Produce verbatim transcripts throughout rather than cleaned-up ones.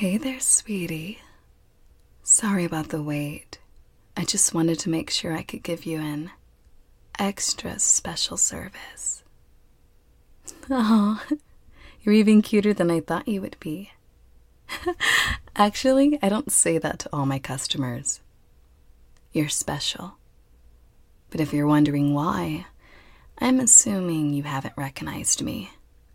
Hey there, sweetie. Sorry about the wait. I just wanted to make sure I could give you an extra special service. Oh, you're even cuter than I thought you would be. Actually, I don't say that to all my customers. You're special. But if you're wondering why, I'm assuming you haven't recognized me.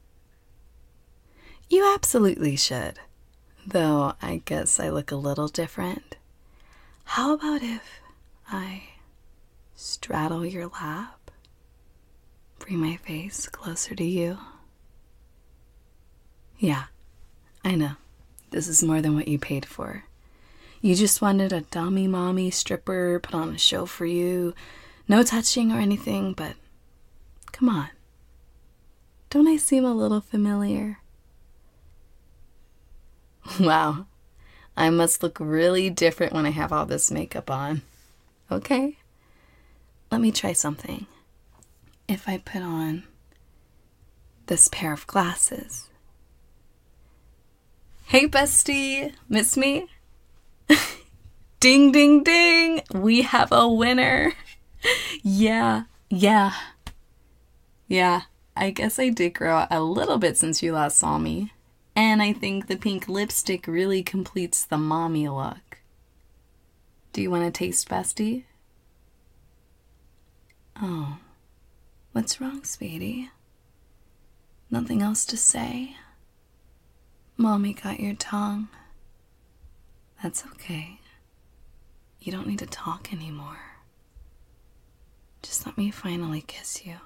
You absolutely should. Though I guess I look a little different. How about if I straddle your lap? Bring my face closer to you? Yeah, I know. This is more than what you paid for. You just wanted a dummy mommy stripper put on a show for you. No touching or anything, but come on. Don't I seem a little familiar? Wow, I must look really different when I have all this makeup on. Okay, let me try something. If I put on this pair of glasses. Hey, bestie, miss me? Ding, ding, ding, we have a winner. Yeah, yeah, yeah, I guess I did grow out a little bit since you last saw me. And I think the pink lipstick really completes the mommy look. Do you want to taste, bestie? Oh, what's wrong, sweetie? Nothing else to say? Mommy got your tongue. That's okay. You don't need to talk anymore. Just let me finally kiss you.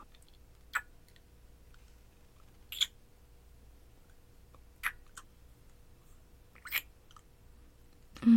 Mm.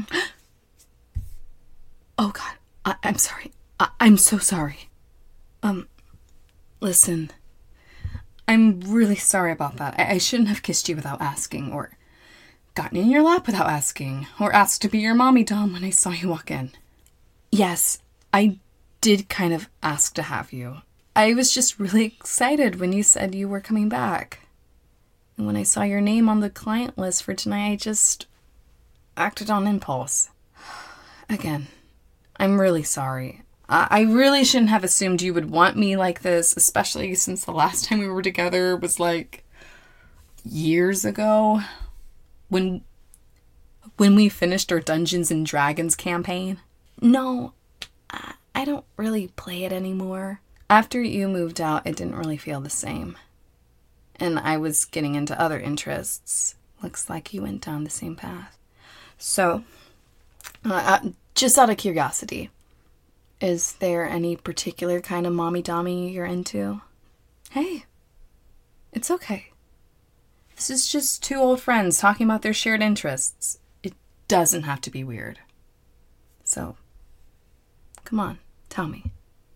Oh God, I- I'm sorry. I- I'm so sorry. Um, listen, I'm really sorry about that. I-, I shouldn't have kissed you without asking, or gotten in your lap without asking, or asked to be your mommy dom when I saw you walk in. Yes, I did kind of ask to have you. I was just really excited when you said you were coming back. And when I saw your name on the client list for tonight, I just acted on impulse. Again, I'm really sorry. I, I really shouldn't have assumed you would want me like this, especially since the last time we were together was like years ago. When, when we finished our Dungeons and Dragons campaign. No, I, I don't really play it anymore. After you moved out, it didn't really feel the same. And I was getting into other interests. Looks like you went down the same path. So, uh, just out of curiosity, is there any particular kind of mommy-dommy you're into? Hey, it's okay. This is just two old friends talking about their shared interests. It doesn't have to be weird. So, come on, tell me.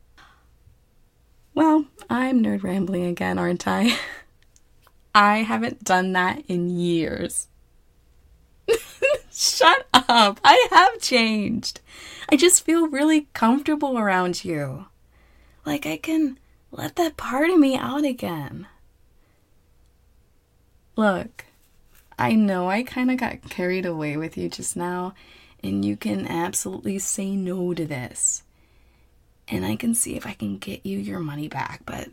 Well, I'm nerd rambling again, aren't I? I haven't done that in years. Shut up. I have changed. I just feel really comfortable around you. Like I can let that part of me out again. Look, I know I kind of got carried away with you just now, and you can absolutely say no to this. And I can see if I can get you your money back, but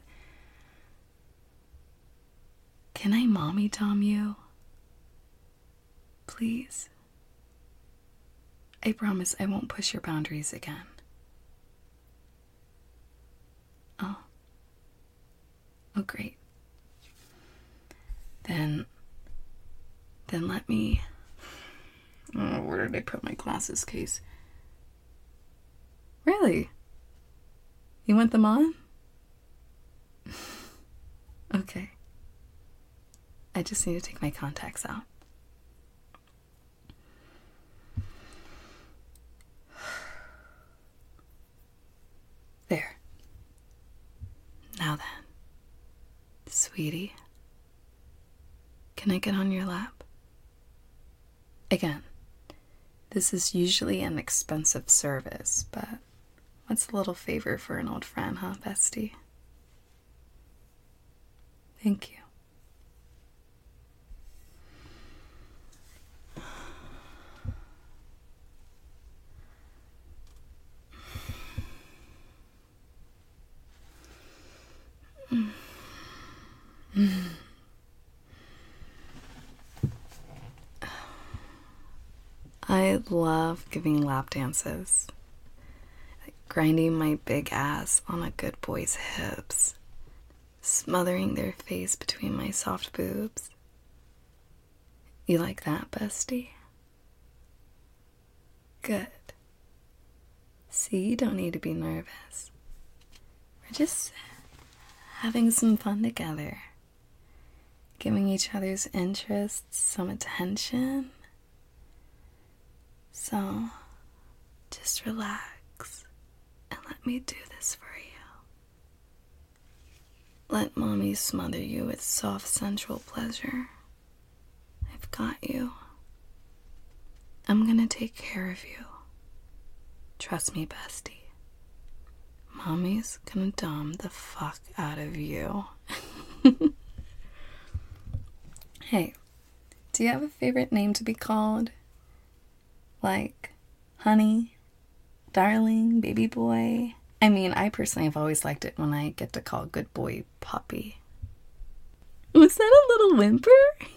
can I mommy dom you? Please. I promise I won't push your boundaries again. Oh. Oh, great. Then, then let me... Oh, where did I put my glasses case? Really? You want them on? Okay. I just need to take my contacts out. There. Now then, sweetie, can I get on your lap? Again, this is usually an expensive service, but what's a little favor for an old friend, huh, bestie? Thank you. I love giving lap dances. Like grinding my big ass on a good boy's hips. Smothering their face between my soft boobs. You like that, bestie? Good. See, you don't need to be nervous. We're just having some fun together. Giving each other's interests some attention. So, just relax and let me do this for you. Let mommy smother you with soft sensual pleasure. I've got you. I'm gonna take care of you. Trust me, bestie. Mommy's gonna dom the fuck out of you. Hey, do you have a favorite name to be called? Like, honey, darling, baby boy? I mean, I personally have always liked it when I get to call good boy puppy. Was that a little whimper?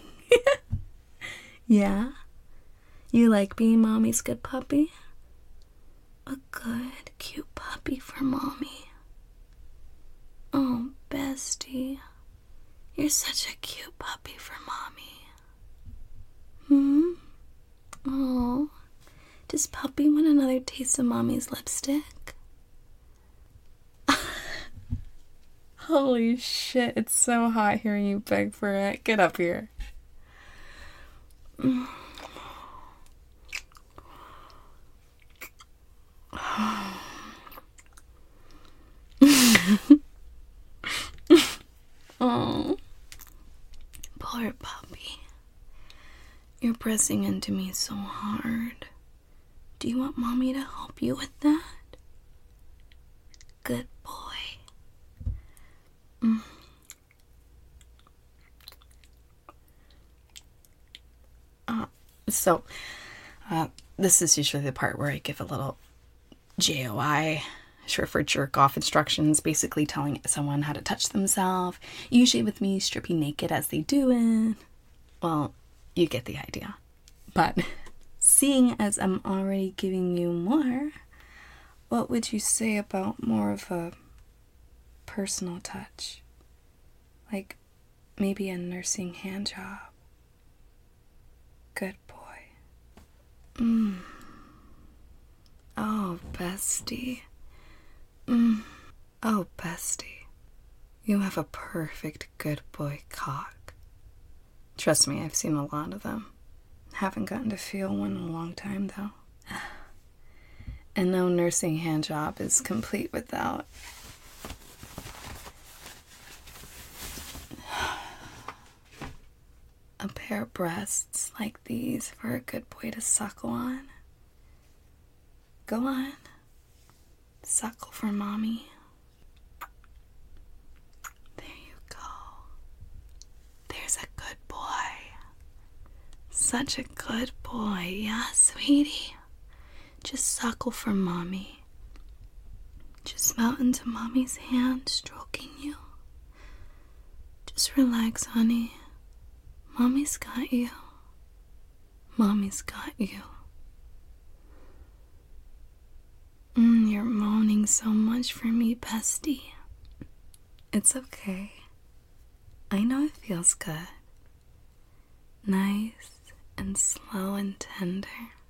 Yeah? You like being mommy's good puppy? A good, cute puppy for mommy. Oh, bestie. You're such a cute puppy for mommy. Hmm? Oh. Does puppy want another taste of mommy's lipstick? Holy shit, it's so hot hearing you beg for it. Get up here. Oh, poor puppy. You're pressing into me so hard. Do you want mommy to help you with that? Good boy. Mm. Uh, so, uh, this is usually the part where I give a little J O I, short for jerk off instructions, basically telling someone how to touch themselves, usually with me stripping naked as they do it. Well, you get the idea. But seeing as I'm already giving you more, what would you say about more of a personal touch? Like maybe a nursing hand job. Good boy. Mmm. Oh, bestie. Mmm. Oh, bestie. You have a perfect good boy cock. Trust me, I've seen a lot of them. Haven't gotten to feel one in a long time, though. And no nursing hand job is complete without a pair of breasts like these for a good boy to suckle on. Go on. Suckle for mommy. There you go. There's a good boy. Such a good boy, yeah, sweetie? Just suckle for mommy. Just melt into mommy's hand, stroking you. Just relax, honey. Mommy's got you. Mommy's got you. Mm, you're moaning so much for me, bestie. It's okay. I know it feels good. Nice and slow and tender.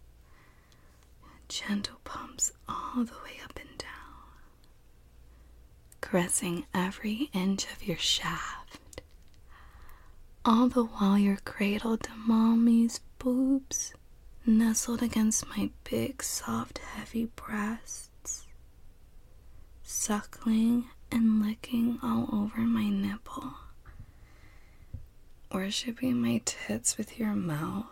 Gentle pumps all the way up and down. Caressing every inch of your shaft. All the while you're cradled to mommy's boobs, nestled against my big, soft, heavy breasts, suckling and licking all over my nipple, worshipping my tits with your mouth.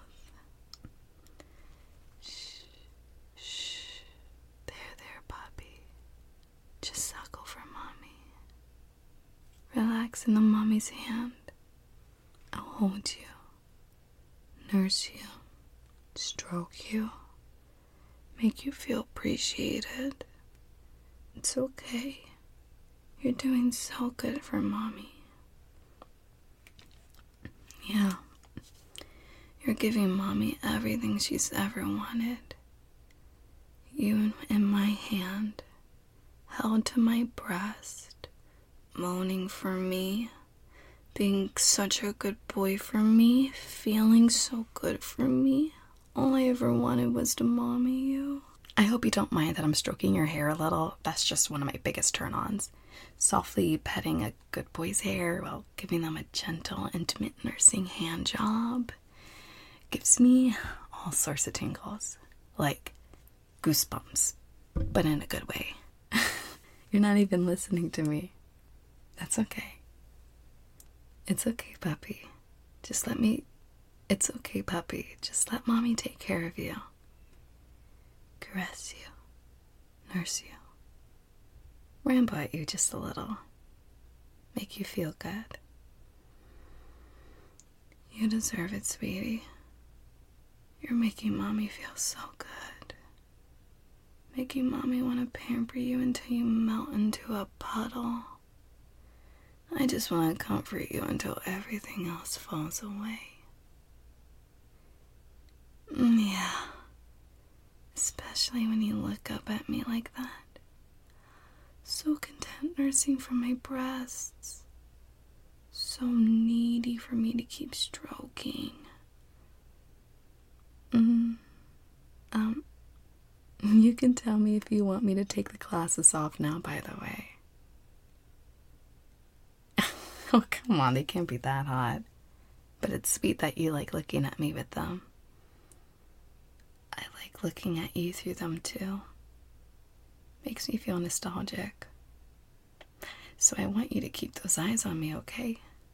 Shh, shh, there, there, puppy. Just suckle for mommy. Relax in the mommy's hand. I'll hold you, nurse you, stroke you, make you feel appreciated. It's okay. You're doing so good for mommy. Yeah, You're giving Mommy everything she's ever wanted. You in my hand, held to my breast, moaning for me, being such a good boy for me, feeling so good for me. All I ever wanted was to mommy you. I hope you don't mind that I'm stroking your hair a little. That's just one of my biggest turn-ons. Softly petting a good boy's hair while giving them a gentle, intimate nursing hand job gives me all sorts of tingles. Like goosebumps, but in a good way. You're not even listening to me. That's okay. It's okay, puppy. Just let me... It's okay, puppy. Just let Mommy take care of you. Caress you. Nurse you. Ramble at you just a little. Make you feel good. You deserve it, sweetie. You're making Mommy feel so good. Making Mommy want to pamper you until you melt into a puddle. I just want to comfort you until everything else falls away. Yeah. Especially when you look up at me like that. So content nursing from my breasts. So needy for me to keep stroking. Mm. Um, you can tell me if you want me to take the glasses off now, by the way. Oh, come on, they can't be that hot. But it's sweet that you like looking at me with them. I like looking at you through them too. Makes me feel nostalgic. So I want you to keep those eyes on me, okay?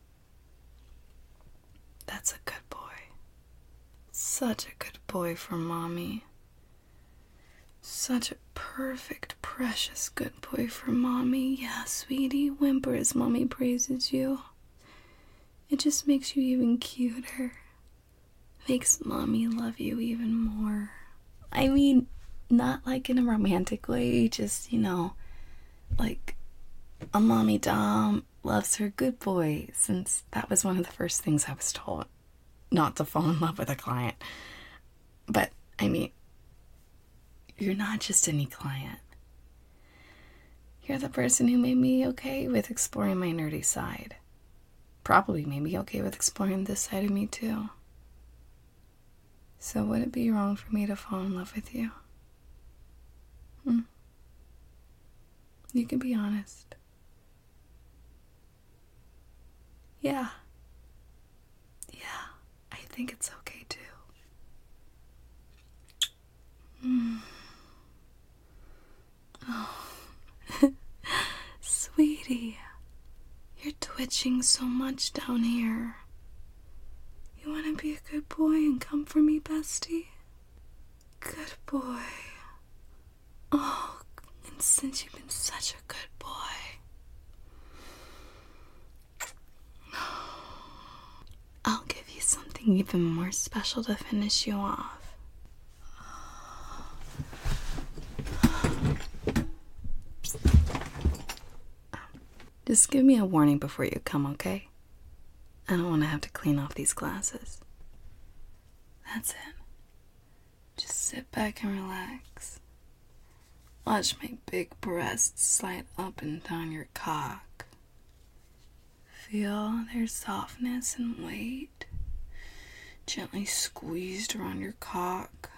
That's a good boy. Such a good boy for Mommy. Such a perfect, precious good boy for Mommy. Yeah, sweetie, whimper as Mommy praises you. It just makes you even cuter. Makes Mommy love you even more. I mean, not like in a romantic way, just, you know, like a mommy dom loves her good boy, since that was one of the first things I was told, not to fall in love with a client. But, I mean, you're not just any client. You're the person who made me okay with exploring my nerdy side. Probably made me okay with exploring this side of me too. So would it be wrong for me to fall in love with you? Hmm? You can be honest. Yeah. Yeah, I think it's okay too. Mm. Oh. Sweetie, you're twitching so much down here. You want to be a good boy and come for me, bestie? Good boy. Oh, and since you've been such a good boy, I'll give you something even more special to finish you off. Just give me a warning before you come, okay? I don't want to have to clean off these glasses. That's it. Just sit back and relax. Watch my big breasts slide up and down your cock. Feel their softness and weight gently squeezed around your cock.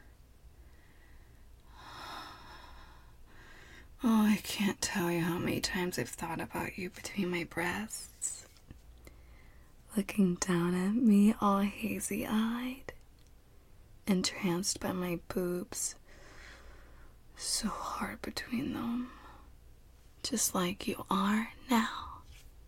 Oh, I can't tell you how many times I've thought about you between my breasts. Looking down at me all hazy-eyed, entranced by my boobs, so hard between them, just like you are now.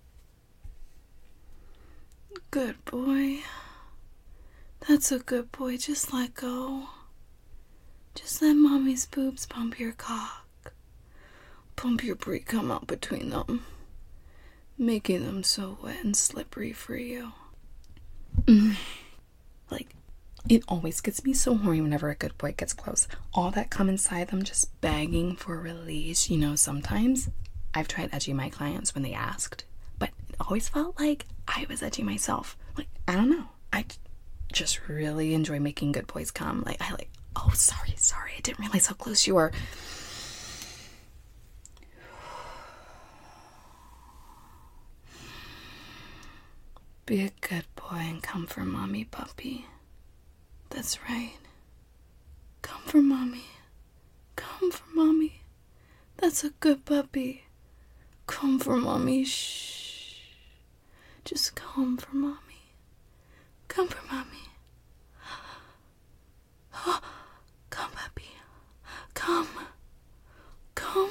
Good boy. That's a good boy. Just let go. Just let Mommy's boobs pump your cock. Pump your brie come out between them, making them so wet and slippery for you. Mm. Like, it always gets me so horny whenever a good boy gets close. All that come inside them just begging for release. You know, sometimes I've tried edging my clients when they asked, but it always felt like I was edging myself. Like, I don't know. I, just really enjoy making good boys come. Like, I like, oh, sorry, sorry. I didn't realize how close you were. Be a good boy and come for mommy, puppy. That's right. Come for mommy. Come for mommy. That's a good puppy. Come for mommy. Shh. Just come for mommy. Come for mommy. Come, puppy. Come. Come.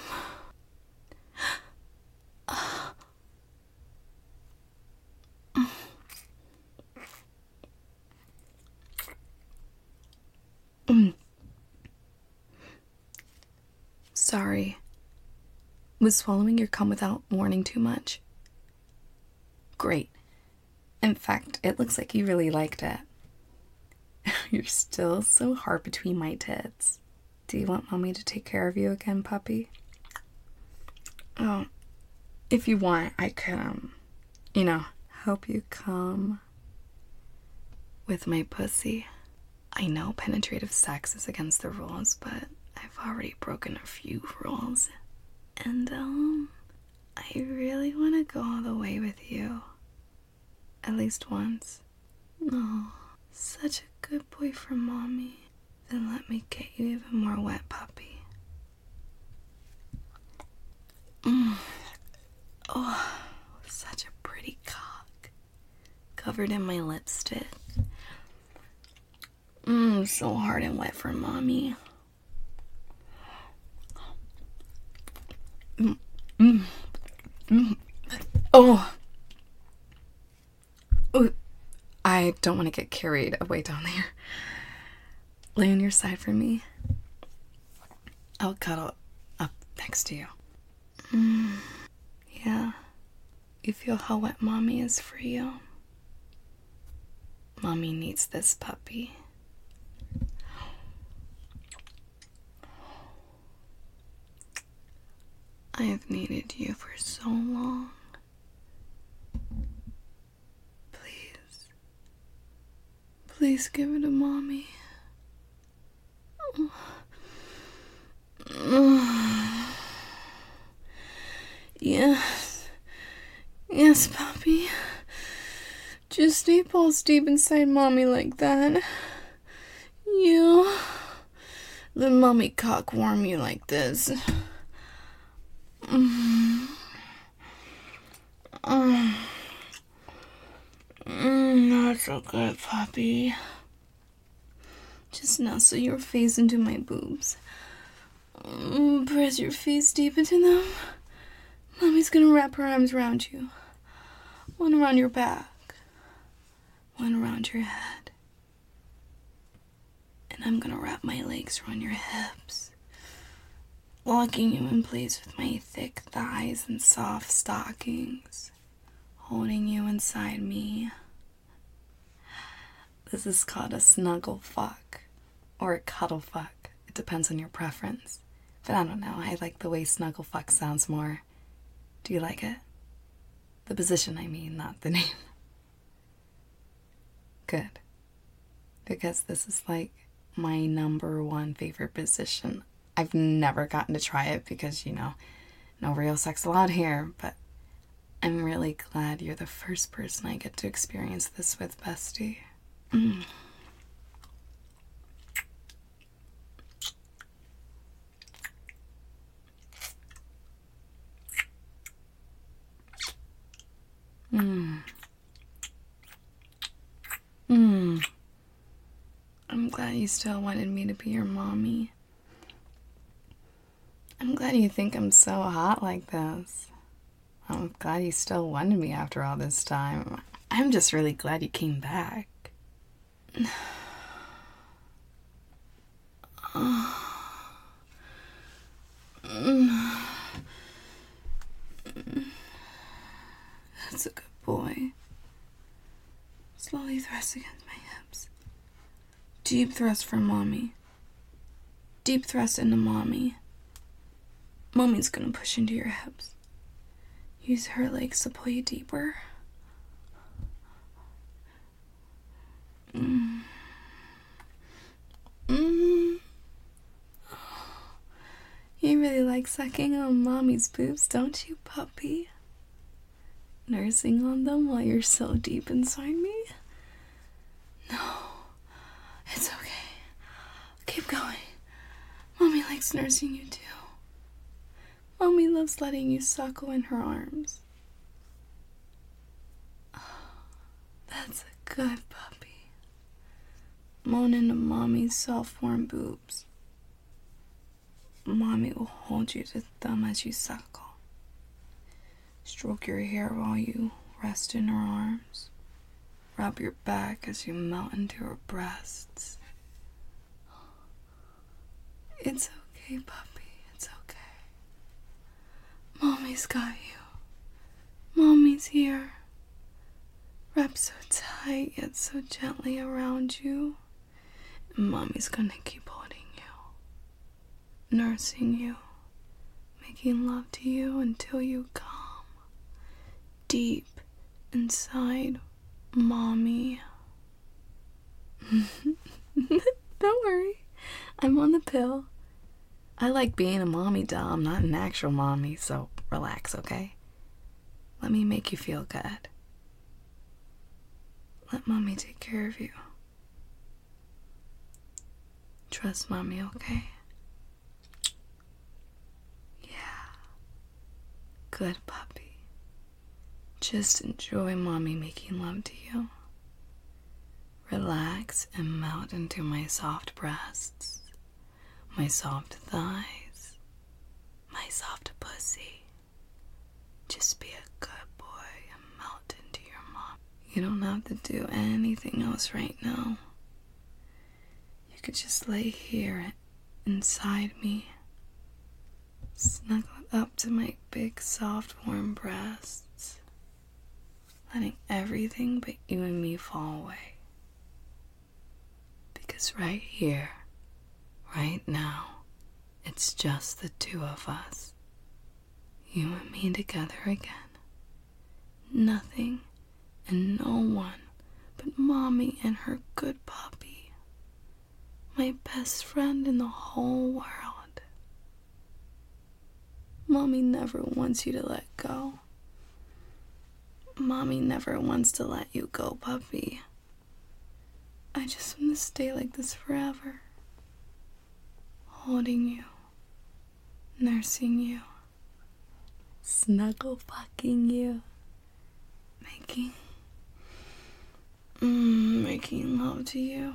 Mm. Sorry. Was swallowing your cum without warning too much? Great. In fact, it looks like you really liked it. You're still so hard between my tits. Do you want mommy to take care of you again, puppy? Oh, if you want, I could, um, you know, help you come with my pussy. I know penetrative sex is against the rules, but I've already broken a few rules. And, um, I really want to go all the way with you. At least once. Oh, such a good boy for mommy. Then let me get you even more wet, puppy. Mm. Oh, such a pretty cock. Covered in my lipstick. Mmm, so hard and wet for mommy. Mm, mm, mm. Oh. Oh, I don't want to get carried away down there. Lay on your side for me. I'll cuddle up next to you. Mm, yeah. You feel how wet mommy is for you? Mommy needs this puppy. I have needed you for so long. Please. Please give it to mommy. Yes. Yes, puppy. Just stay balls deep inside mommy like that. Yeah. Let mommy cock warm you like this. Mm. Mm. Mm, that's so good, puppy. Just nestle your face into my boobs. Mm, press your face deep into them. Mommy's gonna wrap her arms around you. One around your back. One around your head. And I'm gonna wrap my legs around your hips, locking you in place with my thick thighs and soft stockings, holding you inside me. This is called a snuggle fuck, or a cuddle fuck. It depends on your preference. But I don't know, I like the way snuggle fuck sounds more. Do you like it? The position, I mean, not the name. Good. Because this is like my number one favorite position. I've never gotten to try it because, you know, no real sex allowed here, but I'm really glad you're the first person I get to experience this with, bestie. Mm. Mm. Mm. I'm glad you still wanted me to be your mommy. I'm glad you think I'm so hot like this. I'm glad you still wanted me after all this time. I'm just really glad you came back. That's a good boy. Slowly thrust against my hips. Deep thrust for mommy. Deep thrust into mommy. Mommy's gonna push into your hips. Use her legs to pull you deeper. Mm. Mm. You really like sucking on mommy's boobs, don't you, puppy? Nursing on them while you're so deep inside me? No, it's okay. Keep going. Mommy likes nursing you too. Mommy loves letting you suckle in her arms. That's a good puppy. Moan into mommy's soft, warm boobs. Mommy will hold you to them as you suckle. Stroke your hair while you rest in her arms. Rub your back as you melt into her breasts. It's okay, puppy. It's okay. Mommy's got you. Mommy's here. Wrap so tight yet so gently around you. And Mommy's gonna keep holding you, nursing you, making love to you until you come deep inside Mommy. Don't worry, I'm on the pill. I like being a mommy doll. I'm not an actual mommy, so relax, okay? Let me make you feel good. Let Mommy take care of you. Trust Mommy, okay? Yeah. Good puppy. Just enjoy Mommy making love to you. Relax and melt into my soft breasts, my soft thighs, my soft pussy. Just be a good boy and melt into your mom. You don't have to do anything else right now. You could just lay here inside me, snuggled up to my big, soft, warm breasts, letting everything but you and me fall away. Because right here, right now, it's just the two of us. You and me together again. Nothing and no one but Mommy and her good puppy. My best friend in the whole world. Mommy never wants you to let go. Mommy never wants to let you go, puppy. I just want to stay like this forever. Holding you. Nursing you. Snuggle fucking you. Making... Mm, making love to you.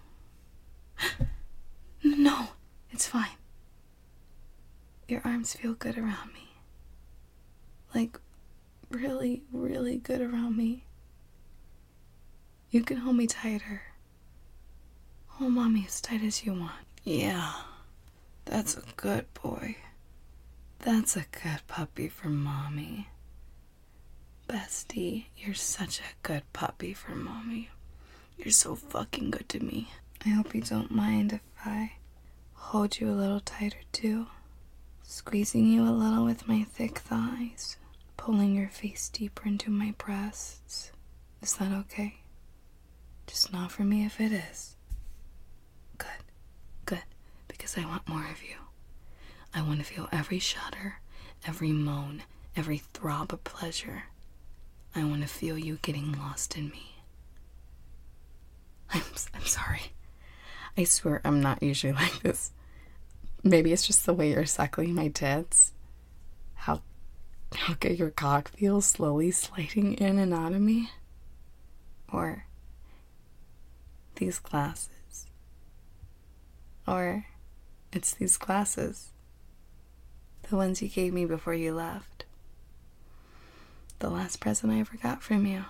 No, it's fine. Your arms feel good around me. Like, really, really good around me. You can hold me tighter. Hold Mommy as tight as you want. Yeah, that's a good boy. That's a good puppy for Mommy. Bestie, you're such a good puppy for Mommy. You're so fucking good to me. I hope you don't mind if I hold you a little tighter too. Squeezing you a little with my thick thighs. Pulling your face deeper into my breasts. Is that okay? Just nod for me if it is. Good. Good. Because I want more of you. I want to feel every shudder, every moan, every throb of pleasure. I want to feel you getting lost in me. I'm, I'm sorry. I swear I'm not usually like this. Maybe it's just the way you're suckling my tits. How, how good your cock feels slowly sliding in and out of me. Or these glasses. Or it's these glasses. The ones you gave me before you left. The last present I ever got from you.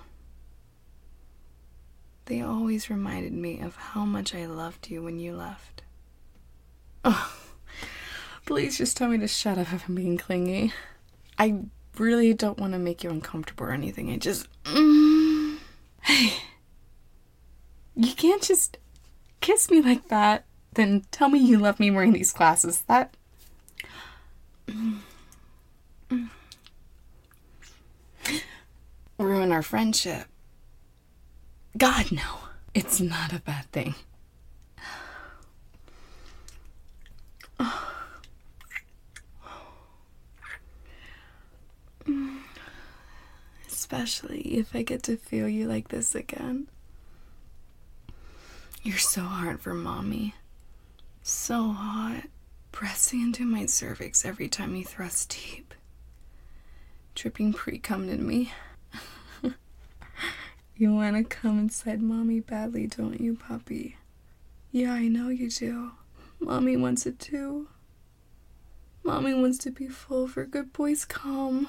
They always reminded me of how much I loved you when you left. Oh, please just tell me to shut up if I'm being clingy. I really don't want to make you uncomfortable or anything. I just... Mm, hey, you can't just kiss me like that, then tell me you love me wearing these glasses. That... Mm, mm. Ruin our friendship. God, no. It's not a bad thing. Especially if I get to feel you like this again. You're so hard for mommy. So hot. Pressing into my cervix every time you thrust deep. Dripping pre-cum in me. You wanna come inside mommy badly, don't you, puppy? Yeah, I know you do. Mommy wants it too. Mommy wants to be full for good boys come.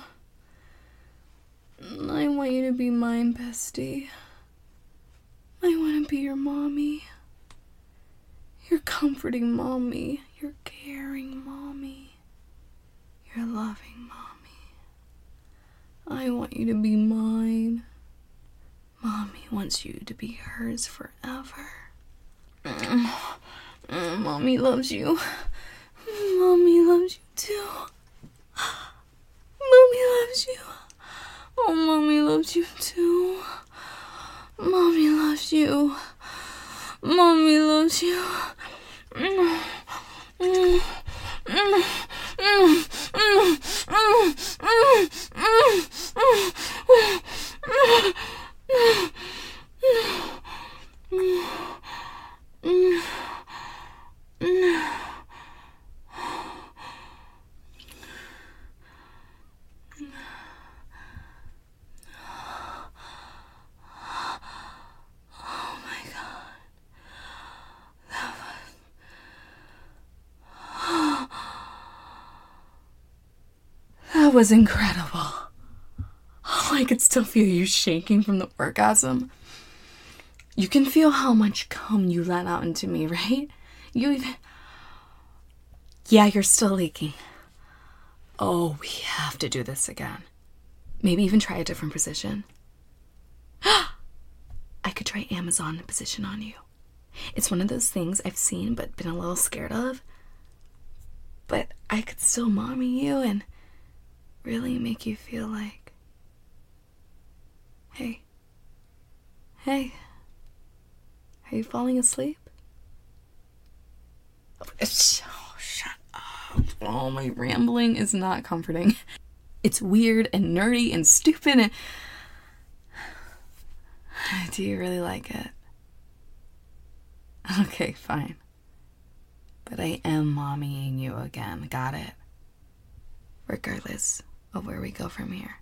I want you to be mine, bestie. I want to be your mommy. Your comforting mommy. Your caring mommy. Your loving mommy. I want you to be mine. Mommy wants you to be hers forever. Mm, mm, Mommy loves you. Mommy loves you too. Mommy loves you. Oh, mommy loves you too. Mommy loves you. Mommy loves you. Mm, mm, mm, mm, mm, mm, mm, mm, mm. That was incredible. Oh, I could still feel you shaking from the orgasm. You can feel how much cum you let out into me, right? You even... Yeah, you're still leaking. Oh, we have to do this again. Maybe even try a different position. I could try Amazon position on you. It's one of those things I've seen but been a little scared of. But I could still mommy you and really make you feel like, hey, hey, are you falling asleep? Oh, shut up. Oh, my rambling is not comforting. It's weird and nerdy and stupid and... Do you really like it? Okay, fine. But I am mommying you again, got it? Regardless of where we go from here.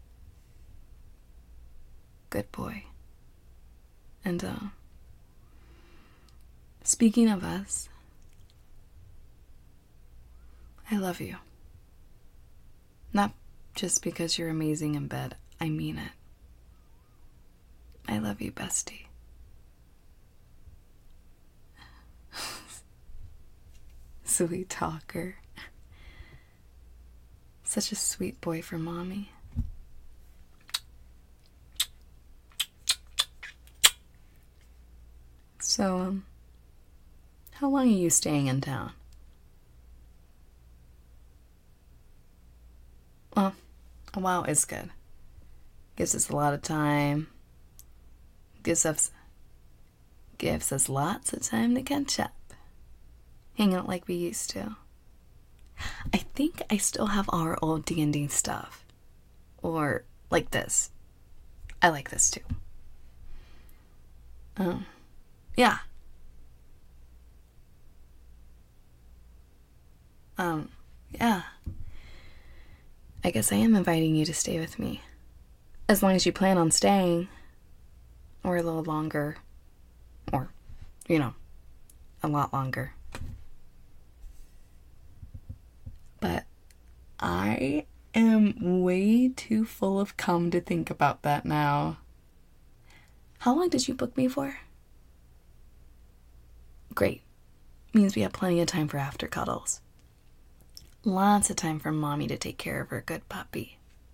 Good boy. And, uh, speaking of us, I love you. Not just because you're amazing in bed, I mean it. I love you, bestie. Sweet talker. Such a sweet boy for mommy. So, um, how long are you staying in town? Well, a while is good. Gives us a lot of time. Gives us, gives us lots of time to catch up. Hang out like we used to. I think I still have our old D and D stuff. Or, like this. I like this too. Um, yeah. Um, yeah. I guess I am inviting you to stay with me. As long as you plan on staying. Or a little longer. Or, you know, a lot longer. But I am way too full of cum to think about that now. How long did you book me for? Great. Means we have plenty of time for after cuddles. Lots of time for mommy to take care of her good puppy.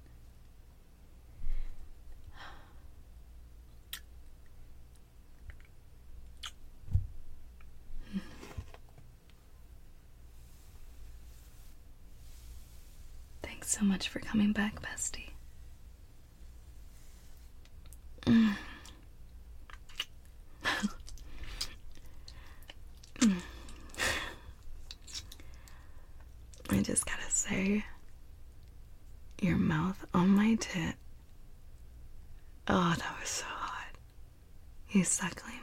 Thanks so much for coming back, bestie. Mm. I just gotta say, your mouth on my tit. Oh, that was so hot. You suckling